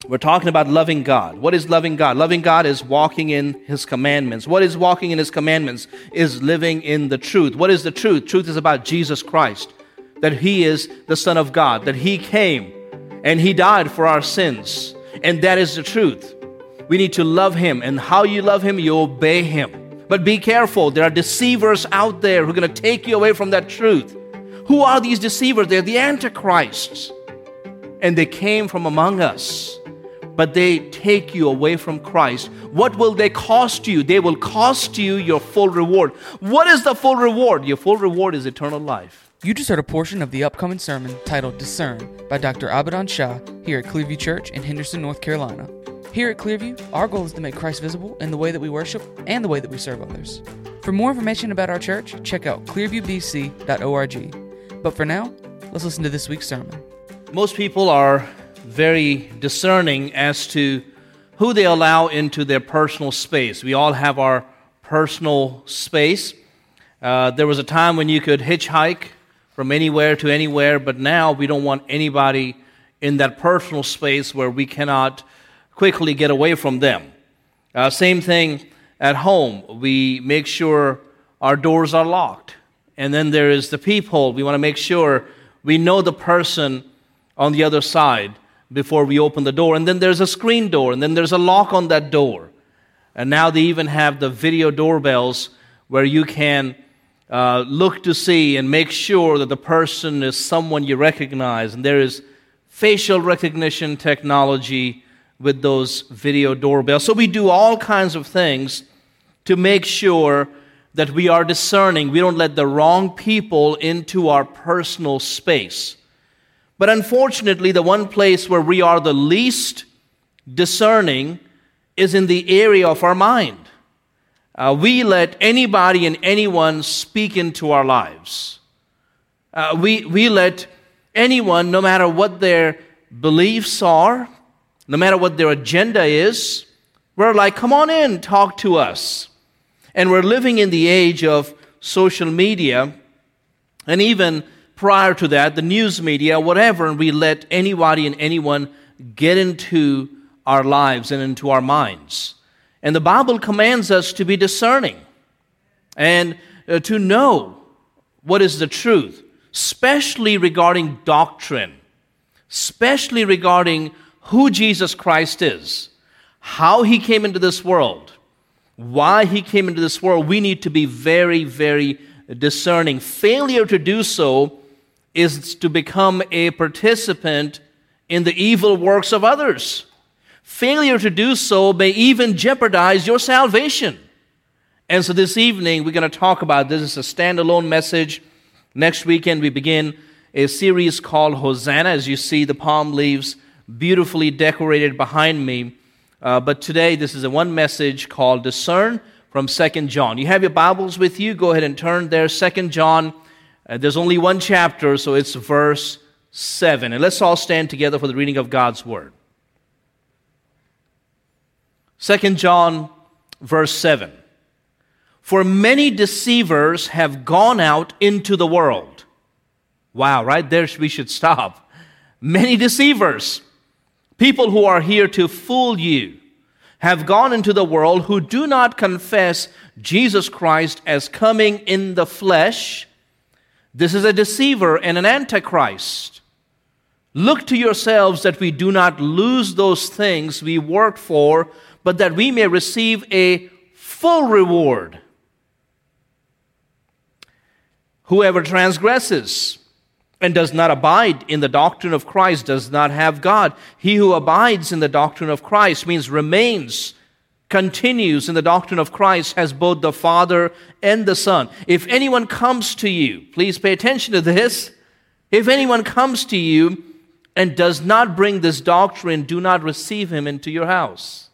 We're talking about loving God. What is loving God? Loving God is walking in His commandments. What is walking in His commandments? Is living in the truth. What is the truth? Truth is about Jesus Christ, that He is the Son of God, that He came and He died for our sins. And that is the truth. We need to love Him. And how you love Him, you obey Him. But be careful. There are deceivers out there who are going to take you away from that truth. Who are these deceivers? They're the Antichrists. And they came from among us. But they take you away from Christ. What will they cost you? They will cost you your full reward. What is the full reward? Your full reward is eternal life. You just heard a portion of the upcoming sermon titled Discern by Dr. Abadan Shah here at Clearview Church in Henderson, North Carolina. Here at Clearview, our goal is to make Christ visible in the way that we worship and the way that we serve others. For more information about our church, check out clearviewbc.org. But for now, let's listen to this week's sermon. Most people are very discerning as to who they allow into their personal space. We all have our personal space. There was a time when you could hitchhike from anywhere to anywhere, but now we don't want anybody in that personal space where we cannot quickly get away from them. Same thing at home. We make sure our doors are locked. And then there is the peephole. We want to make sure we know the person on the other side before we open the door. And then there's a screen door, and then there's a lock on that door. And now they even have the video doorbells where you can look to see and make sure that the person is someone you recognize. And there is facial recognition technology with those video doorbells. So we do all kinds of things to make sure that we are discerning. We don't let the wrong people into our personal space. But unfortunately, the one place where we are the least discerning is in the area of our mind. We let anybody and anyone speak into our lives. We let anyone, no matter what their beliefs are, no matter what their agenda is, we're like, come on in, talk to us. And we're living in the age of social media, and even prior to that, the news media, whatever, and we let anybody and anyone get into our lives and into our minds. And the Bible commands us to be discerning and to know what is the truth, especially regarding doctrine, especially regarding who Jesus Christ is, how He came into this world, why He came into this world. We need to be very, very discerning. Failure to do so is to become a participant in the evil works of others. Failure to do so may even jeopardize your salvation. And so this evening, we're going to talk about this. It's a standalone message. Next weekend, we begin a series called Hosanna. As you see, the palm leaves beautifully decorated behind me. But today, this is a one message called Discern from 2 John. You have your Bibles with you. Go ahead and turn there. 2 John. There's only one chapter, so it's verse 7. And let's all stand together for the reading of God's Word. 2 John, verse 7. For many deceivers have gone out into the world. Wow, right there we should stop. Many deceivers, people who are here to fool you, have gone into the world who do not confess Jesus Christ as coming in the flesh. This is a deceiver and an antichrist. Look to yourselves that we do not lose those things we work for, but that we may receive a full reward. Whoever transgresses and does not abide in the doctrine of Christ does not have God. He who abides in the doctrine of Christ means remains, continues in the doctrine of Christ, has both the Father and the Son. If anyone comes to you, please pay attention to this. If anyone comes to you and does not bring this doctrine, do not receive him into your house,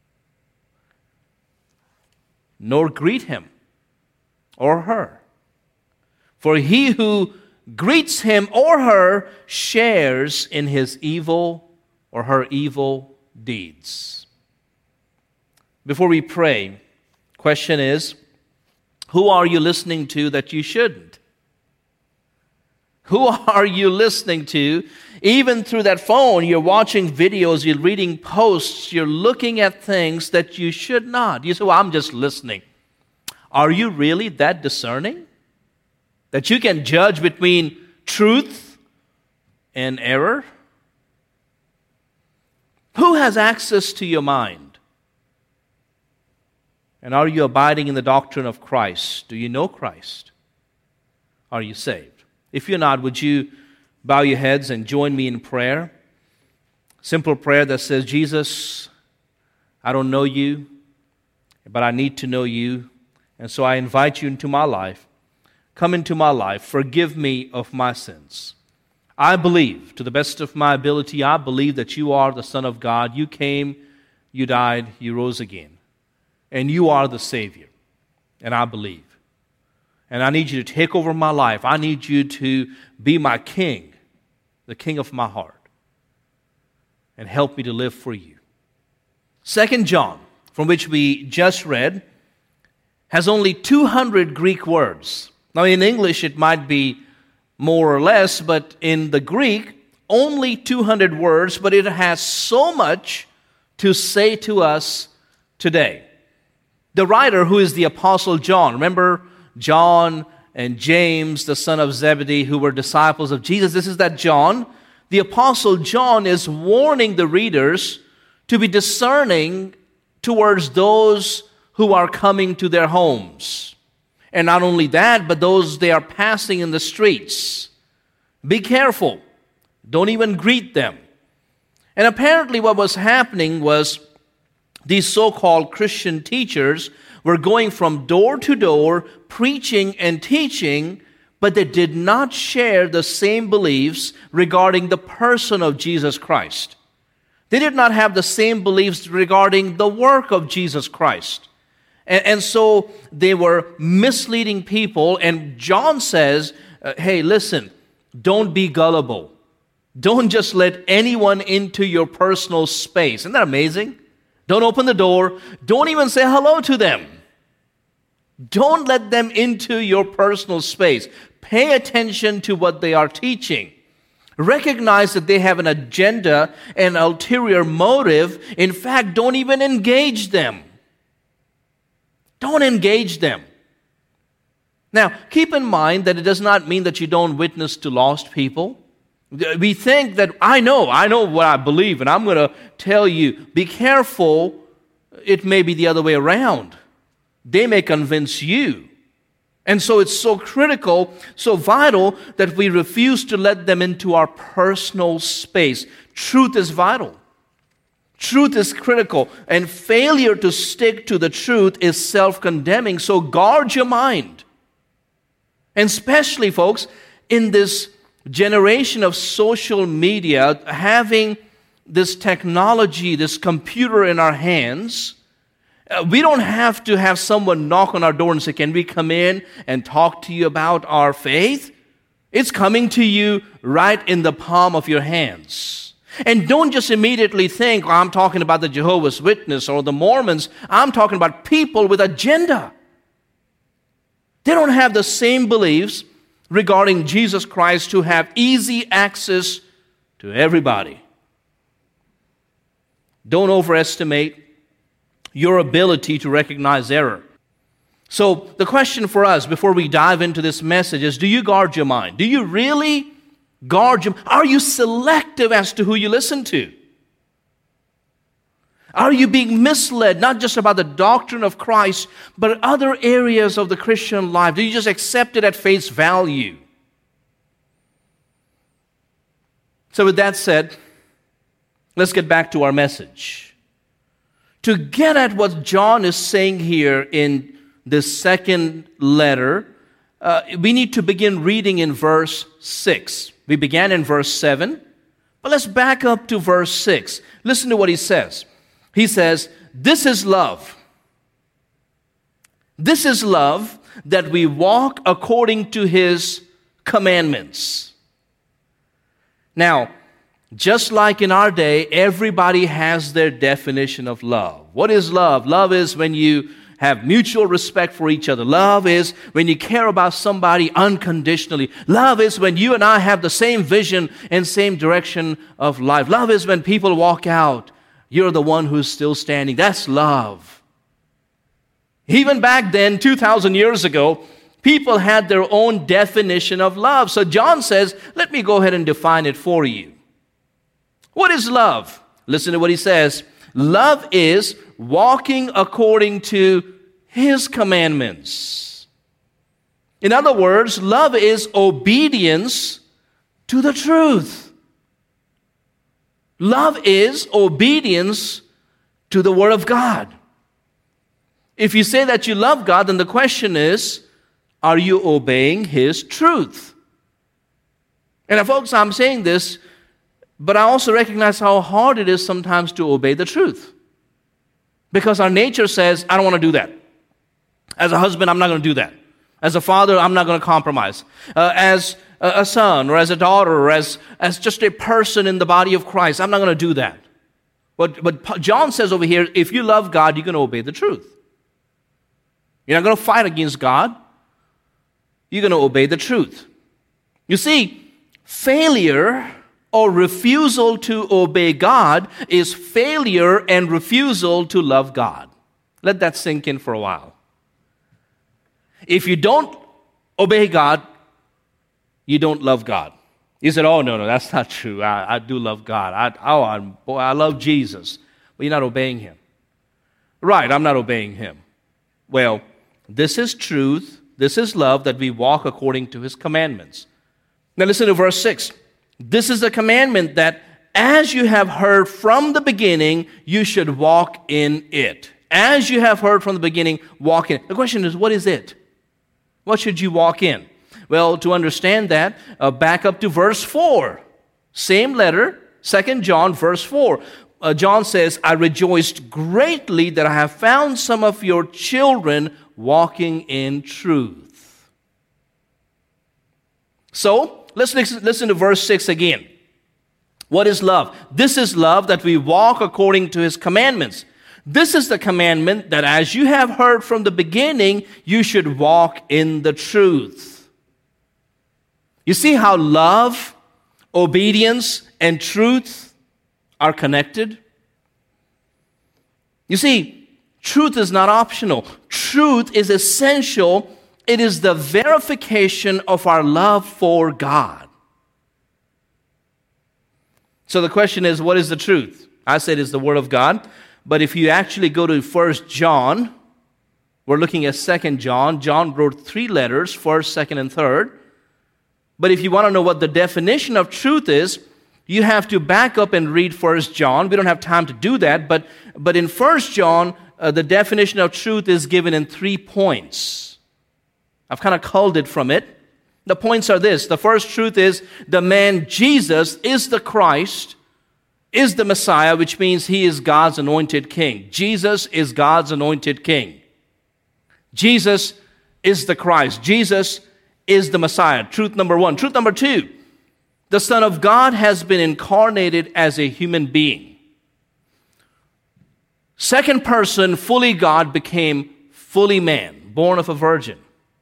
nor greet him or her. For he who greets him or her shares in his evil or her evil deeds. Before we pray, question is, who are you listening to that you shouldn't? Who are you listening to? Even through that phone, you're watching videos, you're reading posts, you're looking at things that you should not. You say, well, I'm just listening. Are you really that discerning? That you can judge between truth and error? Who has access to your mind? And are you abiding in the doctrine of Christ? Do you know Christ? Are you saved? If you're not, would you bow your heads and join me in prayer? Simple prayer that says, Jesus, I don't know you, but I need to know you. And so I invite you into my life. Come into my life. Forgive me of my sins. I believe, to the best of my ability, I believe that you are the Son of God. You came, you died, you rose again. And you are the Savior. And I believe. And I need you to take over my life. I need you to be my king, the king of my heart. And help me to live for you. 2 John, from which we just read, has only 200 Greek words. Now in English it might be more or less, but in the Greek, only 200 words, but it has so much to say to us today. The writer, who is the Apostle John, remember John and James, the son of Zebedee, who were disciples of Jesus. This is that John. The Apostle John is warning the readers to be discerning towards those who are coming to their homes. And not only that, but those they are passing in the streets. Be careful. Don't even greet them. And apparently what was happening was these so-called Christian teachers were going from door to door, preaching and teaching, but they did not share the same beliefs regarding the person of Jesus Christ. They did not have the same beliefs regarding the work of Jesus Christ. And so they were misleading people, and John says, hey, listen, don't be gullible. Don't just let anyone into your personal space. Isn't that amazing? Don't open the door. Don't even say hello to them. Don't let them into your personal space. Pay attention to what they are teaching. Recognize that they have an agenda, an ulterior motive. In fact, don't even engage them. Don't engage them. Now, keep in mind that it does not mean that you don't witness to lost people. We think that I know what I believe, and I'm going to tell you, be careful, it may be the other way around. They may convince you. And so it's so critical, so vital, that we refuse to let them into our personal space. Truth is vital. Truth is critical, and failure to stick to the truth is self-condemning, so guard your mind. And especially, folks, in this generation of social media, having this technology, this computer in our hands, we don't have to have someone knock on our door and say, can we come in and talk to you about our faith? It's coming to you right in the palm of your hands. And don't just immediately think, I'm talking about the Jehovah's Witnesses or the Mormons. I'm talking about people with agenda. They don't have the same beliefs regarding Jesus Christ who have easy access to everybody. Don't overestimate your ability to recognize error. So the question for us before we dive into this message is, do you guard your mind? Do you really guard your mind? Are you selective as to who you listen to? Are you being misled, not just about the doctrine of Christ, but other areas of the Christian life? Do you just accept it at face value? So with that said, let's get back to our message. To get at what John is saying here in this second letter, we need to begin reading in verse 6. We began in verse 7, but let's back up to verse 6. Listen to what he says. He says, this is love. This is love, that we walk according to his commandments. Now, just like in our day, everybody has their definition of love. What is love? Love is when you have mutual respect for each other. Love is when you care about somebody unconditionally. Love is when you and I have the same vision and same direction of life. Love is when people walk out, you're the one who's still standing. That's love. Even back then, 2,000 years ago, people had their own definition of love. So John says, let me go ahead and define it for you. What is love? Listen to what he says. Love is walking according to His commandments. In other words, love is obedience to the truth. Love is obedience to the Word of God. If you say that you love God, then the question is, are you obeying His truth? And folks, I'm saying this, but I also recognize how hard it is sometimes to obey the truth. Because our nature says, I don't want to do that. As a husband, I'm not going to do that. As a father, I'm not going to compromise. As a son or as a daughter or as just a person in the body of Christ, I'm not going to do that. But John says over here, if you love God, you're going to obey the truth. You're not going to fight against God. You're going to obey the truth. You see, failure or refusal to obey God is failure and refusal to love God. Let that sink in for a while. If you don't obey God, you don't love God. You said, oh, no, that's not true. I do love God. I love Jesus. But you're not obeying Him. Right, I'm not obeying Him. Well, this is truth. This is love, that we walk according to His commandments. Now listen to verse 6. This is the commandment, that as you have heard from the beginning, you should walk in it. As you have heard from the beginning, walk in it. The question is, what is it? What should you walk in? Well, to understand that, back up to verse 4. Same letter, 2 John, verse 4. John says, I rejoiced greatly that I have found some of your children walking in truth. So, let's listen to verse 6 again. What is love? This is love, that we walk according to His commandments. This is the commandment, that as you have heard from the beginning, you should walk in the truth. You see how love, obedience, and truth are connected? You see, truth is not optional. Truth is essential. It is the verification of our love for God. So the question is, what is the truth? I said it's the Word of God. But if you actually go to 1 John, we're looking at 2 John. John wrote 3 letters, 1st, 2nd, and 3rd. But if you want to know what the definition of truth is, you have to back up and read 1 John. We don't have time to do that. But in 1 John, the definition of truth is given in 3 points. I've kind of culled it from it. The points are this. The first truth is the man Jesus is the Christ, is the Messiah, which means He is God's anointed king. Jesus is God's anointed king. Jesus is the Christ. Jesus is the Messiah. Truth number 1. Truth number 2, the Son of God has been incarnated as a human being. Second person, fully God, became fully man, born of a virgin.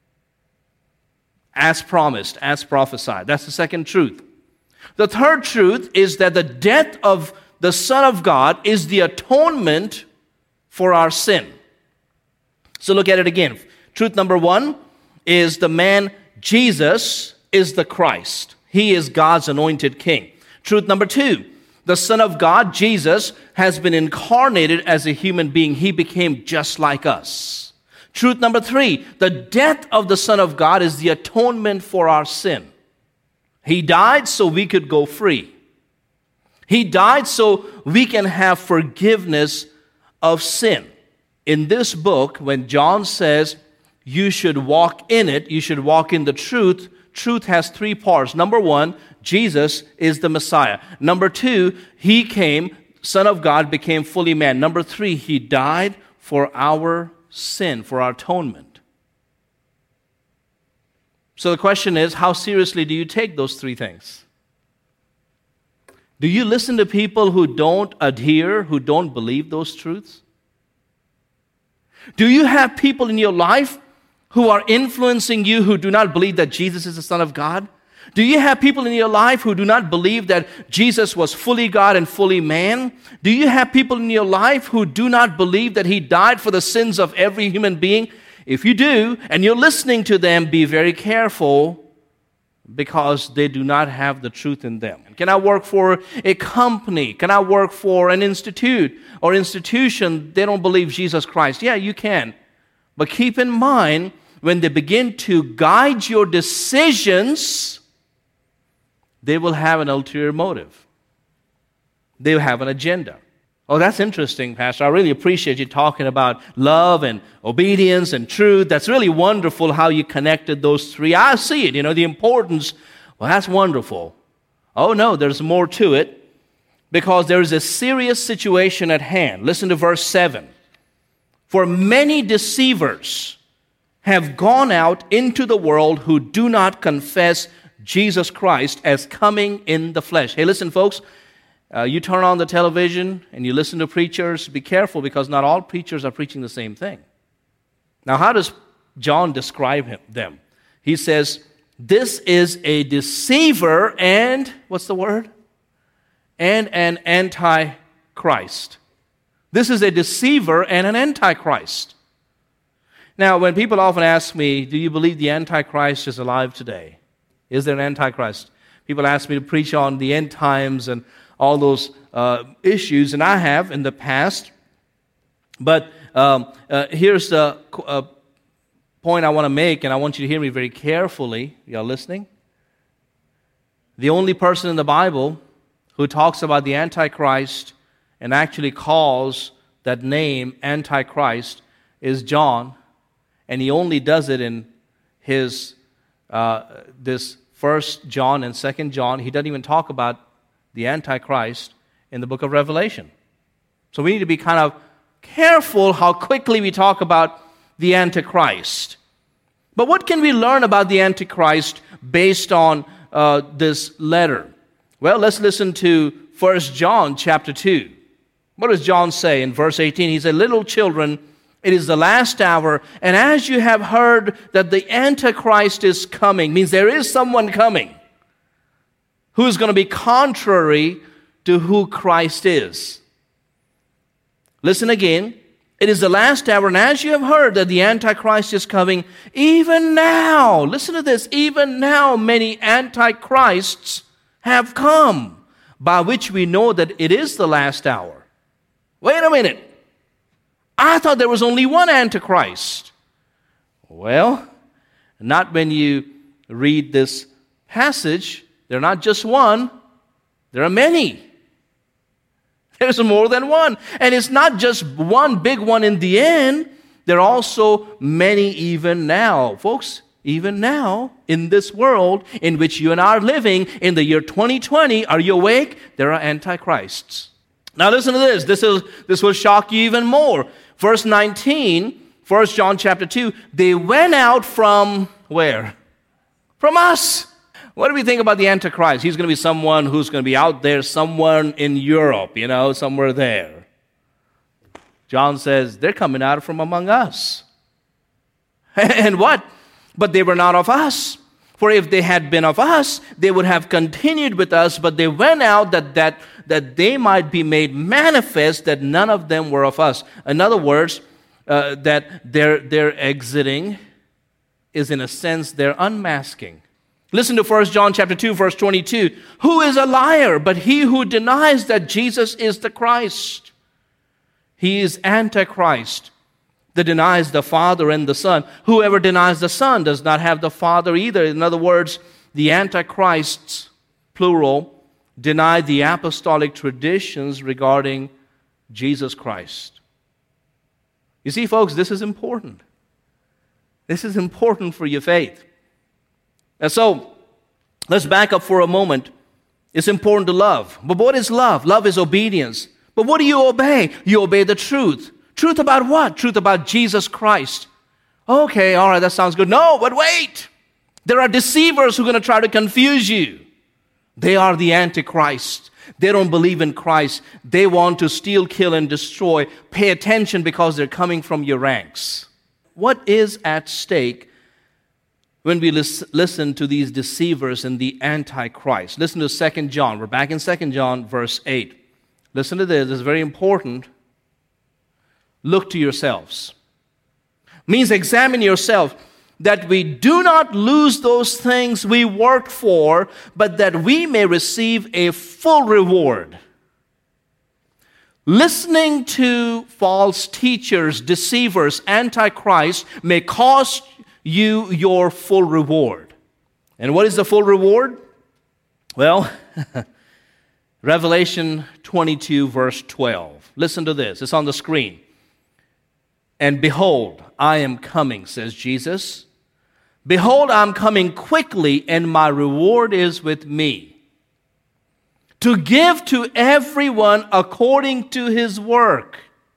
As promised, as prophesied. That's the second truth. The third truth is that the death of the Son of God is the atonement for our sin. So look at it again. Truth number 1 is the man Jesus is the Christ. He is God's anointed king. Truth number 2, the Son of God, Jesus, has been incarnated as a human being. He became just like us. Truth number 3, the death of the Son of God is the atonement for our sin. He died so we could go free. He died so we can have forgiveness of sin. In this book, when John says you should walk in it, you should walk in the truth, truth has 3 parts. Number 1, Jesus is the Messiah. Number 2, He came, Son of God, became fully man. Number 3, He died for our sin, for our atonement. So the question is, how seriously do you take those 3 things? Do you listen to people who don't adhere, who don't believe those truths? Do you have people in your life who are influencing you who do not believe that Jesus is the Son of God? Do you have people in your life who do not believe that Jesus was fully God and fully man? Do you have people in your life who do not believe that He died for the sins of every human being? If you do, and you're listening to them, be very careful, because they do not have the truth in them. Can I work for a company? Can I work for an institute or institution? They don't believe Jesus Christ. Yeah, you can. But keep in mind, when they begin to guide your decisions, they will have an ulterior motive. They will have an agenda. Oh, that's interesting, Pastor. I really appreciate you talking about love and obedience and truth. That's really wonderful how you connected those three. I see it, the importance. Well, that's wonderful. Oh, no, there's more to it, because there is a serious situation at hand. Listen to verse 7. For many deceivers have gone out into the world who do not confess Jesus Christ as coming in the flesh. Hey, listen, folks. You turn on the television and you listen to preachers, be careful, because not all preachers are preaching the same thing. Now, how does John describe them? He says, this is a deceiver and, what's the word? And an antichrist. This is a deceiver and an antichrist. Now, when people often ask me, do you believe the antichrist is alive today? Is there an antichrist? People ask me to preach on the end times and all those issues, and I have in the past. But here's the point I want to make, and I want you to hear me very carefully. You are listening? The only person in the Bible who talks about the Antichrist and actually calls that name Antichrist is John, and he only does it in his this 1 John and 2 John. He doesn't even talk about the Antichrist in the book of Revelation. So we need to be kind of careful how quickly we talk about the Antichrist. But what can we learn about the Antichrist based on this letter? Well, let's listen to 1 John chapter 2. What does John say in verse 18? He said, little children, it is the last hour, and as you have heard that the Antichrist is coming, means there is someone coming who is going to be contrary to who Christ is. Listen again. It is the last hour, and as you have heard that the Antichrist is coming, even now, listen to this, even now many Antichrists have come, by which we know that it is the last hour. Wait a minute. I thought there was only one Antichrist. Well, not when you read this passage. They're not just one. There are many. There's more than one. And it's not just one big one in the end. There are also many even now. Folks, even now, in this world in which you and I are living, in the year 2020, are you awake? There are antichrists. Now listen to this. This will shock you even more. Verse 19, 1 John chapter 2, they went out from where? From us. What do we think about the Antichrist? He's going to be someone who's going to be out there, someone in Europe, somewhere there. John says, they're coming out from among us. And what? But they were not of us. For if they had been of us, they would have continued with us, but they went out that they might be made manifest that none of them were of us. In other words, that their exiting is in a sense their unmasking. Listen to 1 John chapter 2, verse 22. Who is a liar but he who denies that Jesus is the Christ? He is Antichrist that denies the Father and the Son. Whoever denies the Son does not have the Father either. In other words, the Antichrists, plural, deny the apostolic traditions regarding Jesus Christ. You see, folks, this is important. This is important for your faith. And so, let's back up for a moment. It's important to love. But what is love? Love is obedience. But what do you obey? You obey the truth. Truth about what? Truth about Jesus Christ. Okay, all right, that sounds good. No, but wait. There are deceivers who are going to try to confuse you. They are the Antichrist. They don't believe in Christ. They want to steal, kill, and destroy. Pay attention because they're coming from your ranks. What is at stake when we listen to these deceivers and the Antichrist? Listen to 2 John. We're back in 2 John, verse 8. Listen to this. It's very important. Look to yourselves. Means examine yourself, that we do not lose those things we worked for, but that we may receive a full reward. Listening to false teachers, deceivers, Antichrist may cost you your full reward. And what is the full reward? Well, Revelation 22, verse 12. Listen to this. It's on the screen. And behold, I am coming, says Jesus. Behold, I'm coming quickly, and my reward is with me, to give to everyone according to his work.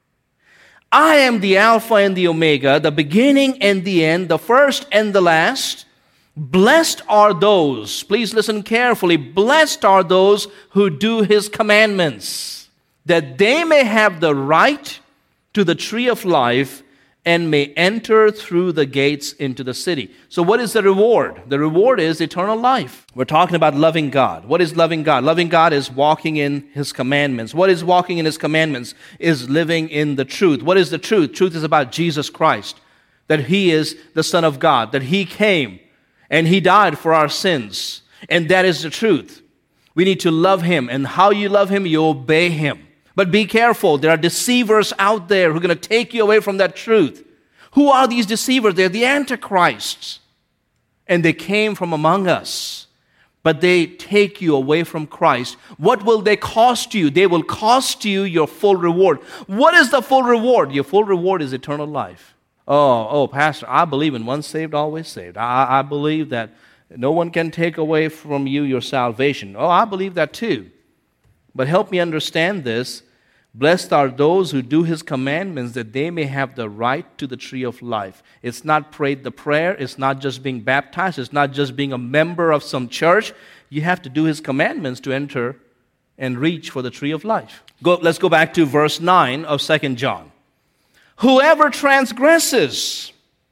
I am the Alpha and the Omega, the beginning and the end, the first and the last. Blessed are those, please listen carefully, blessed are those who do his commandments, that they may have the right to the tree of life and may enter through the gates into the city. So what is the reward? The reward is eternal life. We're talking about loving God. What is loving God? Loving God is walking in his commandments. What is walking in his commandments? Is living in the truth. What is the truth? Truth is about Jesus Christ, that he is the Son of God, that he came and he died for our sins. And that is the truth. We need to love him. And how you love him, you obey him. But be careful. There are deceivers out there who are going to take you away from that truth. Who are these deceivers? They're the Antichrists. And they came from among us. But they take you away from Christ. What will they cost you? They will cost you your full reward. What is the full reward? Your full reward is eternal life. Oh, Pastor, I believe in once saved, always saved. I believe that no one can take away from you your salvation. Oh, I believe that too. But help me understand this. Blessed are those who do his commandments, that they may have the right to the tree of life. It's not prayed the prayer. It's not just being baptized. It's not just being a member of some church. You have to do his commandments to enter and reach for the tree of life. Let's go back to verse 9 of 2 John. Whoever transgresses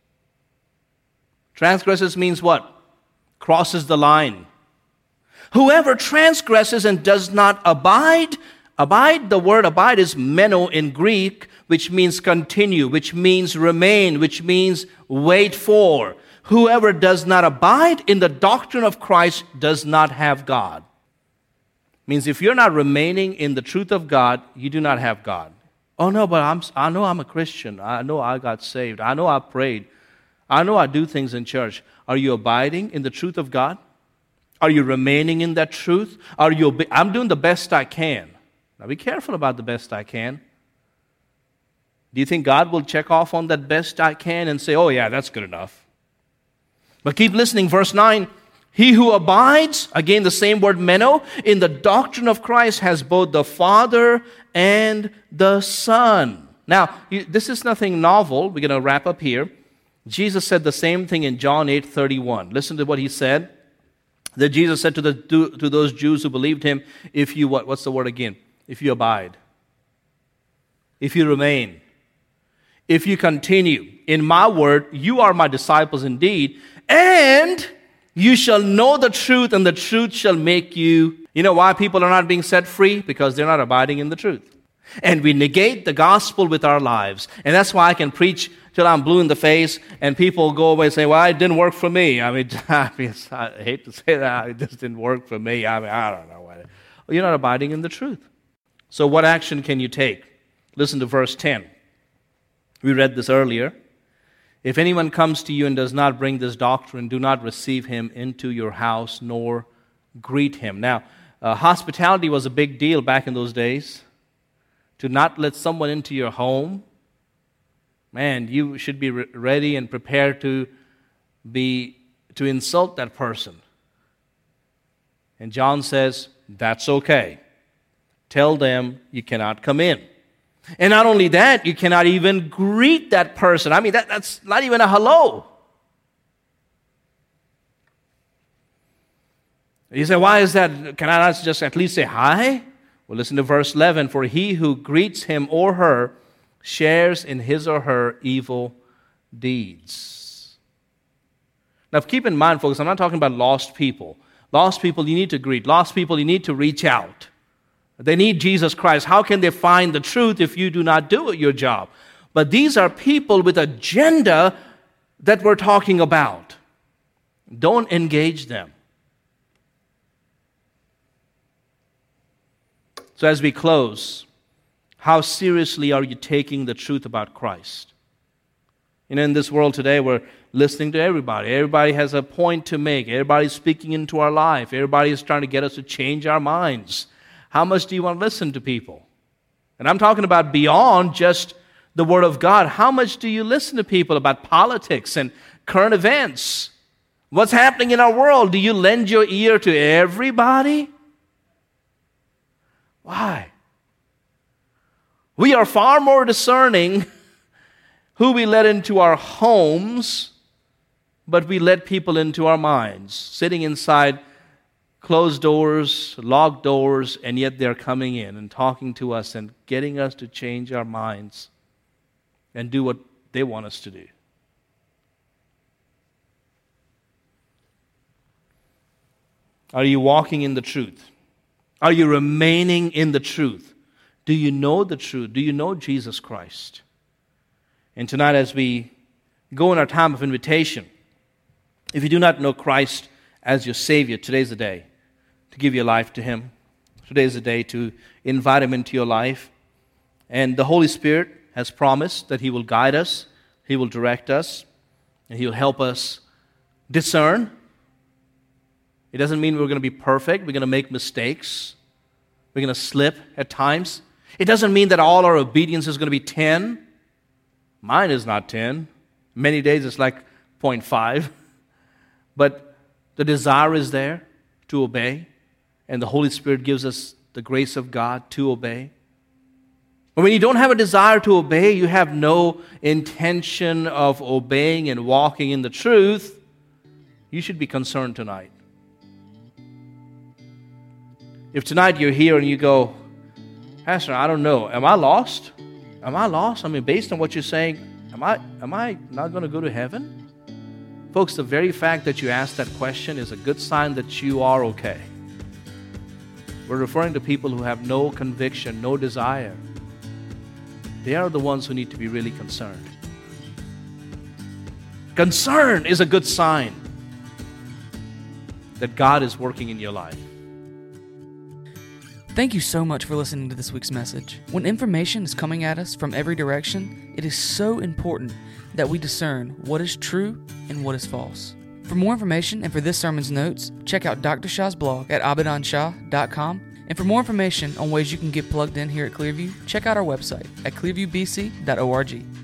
means what? Crosses the line. Whoever transgresses and does not abide, the word abide is meno in Greek, which means continue, which means remain, which means wait for. Whoever does not abide in the doctrine of Christ does not have God. Means if you're not remaining in the truth of God, you do not have God. Oh no, but I know I'm a Christian. I know I got saved. I know I prayed. I know I do things in church. Are you abiding in the truth of God? Are you remaining in that truth? I'm doing the best I can. Now be careful about the best I can. Do you think God will check off on that best I can and say, oh yeah, that's good enough? But keep listening, verse 9. He who abides, again the same word meno, in the doctrine of Christ has both the Father and the Son. Now, this is nothing novel. We're going to wrap up here. Jesus said the same thing in John 8:31. Listen to what he said. That Jesus said to those Jews who believed him, if you, what's the word again? If you abide, if you remain, if you continue in my word, you are my disciples indeed, and you shall know the truth, and the truth shall make you. You know why people are not being set free? Because they're not abiding in the truth. And we negate the gospel with our lives. And that's why I can preach till I'm blue in the face, and people go away and say, well, it didn't work for me. I hate to say that. It just didn't work for me. I don't know. You're not abiding in the truth. So what action can you take? Listen to verse 10. We read this earlier. If anyone comes to you and does not bring this doctrine, do not receive him into your house, nor greet him. Now, hospitality was a big deal back in those days. To not let someone into your home, man, you should be ready and prepared to insult that person. And John says, that's okay. Tell them you cannot come in. And not only that, you cannot even greet that person. I mean, that's not even a hello. You say, why is that? Can I not just at least say hi? Well, listen to verse 11. For he who greets him or her shares in his or her evil deeds. Now, keep in mind, folks, I'm not talking about lost people. Lost people you need to greet. Lost people you need to reach out. They need Jesus Christ. How can they find the truth if you do not do your job? But these are people with agenda that we're talking about. Don't engage them. So as we close, how seriously are you taking the truth about Christ? In this world today, we're listening to everybody. Everybody has a point to make. Everybody's speaking into our life. Everybody is trying to get us to change our minds. How much do you want to listen to people? And I'm talking about beyond just the Word of God. How much do you listen to people about politics and current events? What's happening in our world? Do you lend your ear to everybody? Why? We are far more discerning who we let into our homes, but we let people into our minds, sitting inside closed doors, locked doors, and yet they're coming in and talking to us and getting us to change our minds and do what they want us to do. Are you walking in the truth? Are you remaining in the truth? Do you know the truth? Do you know Jesus Christ? And tonight, as we go in our time of invitation, if you do not know Christ as your Savior, today's the day to give your life to Him. Today's the day to invite Him into your life. And the Holy Spirit has promised that He will guide us, He will direct us, and He will help us discern. It doesn't mean we're going to be perfect. We're going to make mistakes. We're going to slip at times. It doesn't mean that all our obedience is going to be 10. Mine is not 10. Many days it's like 0.5. But the desire is there to obey, and the Holy Spirit gives us the grace of God to obey. But when you don't have a desire to obey, you have no intention of obeying and walking in the truth, you should be concerned tonight. If tonight you're here and you go, Pastor, I don't know, am I lost? Am I lost? I mean, based on what you're saying, am I not going to go to heaven? Folks, the very fact that you asked that question is a good sign that you are okay. We're referring to people who have no conviction, no desire. They are the ones who need to be really concerned. Concern is a good sign that God is working in your life. Thank you so much for listening to this week's message. When information is coming at us from every direction, it is so important that we discern what is true and what is false. For more information and for this sermon's notes, check out Dr. Shah's blog at abidonshah.com. And for more information on ways you can get plugged in here at Clearview, check out our website at clearviewbc.org.